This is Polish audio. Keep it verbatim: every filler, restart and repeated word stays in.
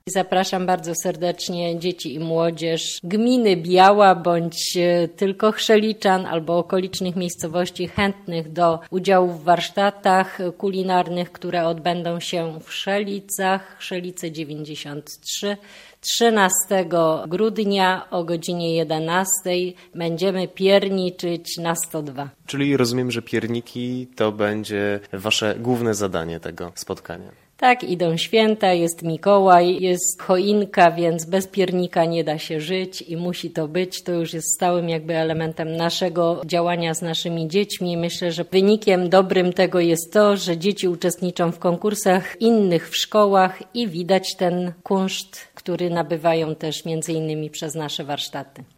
Zapraszam bardzo serdecznie dzieci i młodzież gminy Biała bądź tylko Chrzeliczan albo okolicznych miejscowości chętnych do udziału w warsztatach kulinarnych, które odbędą się w Szelicach, Szelice dziewięćdziesiąt trzy. trzynastego grudnia o godzinie jedenastej będziemy pierniczyć na sto dwa. Czyli rozumiem, że pierniki to będzie wasze główne zadanie tego spotkania. Tak, idą święta, jest Mikołaj, jest choinka, więc bez piernika nie da się żyć i musi to być. To już jest stałym jakby elementem naszego działania z naszymi dziećmi. Myślę, że wynikiem dobrym tego jest to, że dzieci uczestniczą w konkursach innych w szkołach i widać ten kunszt, który nabywają też między innymi przez nasze warsztaty.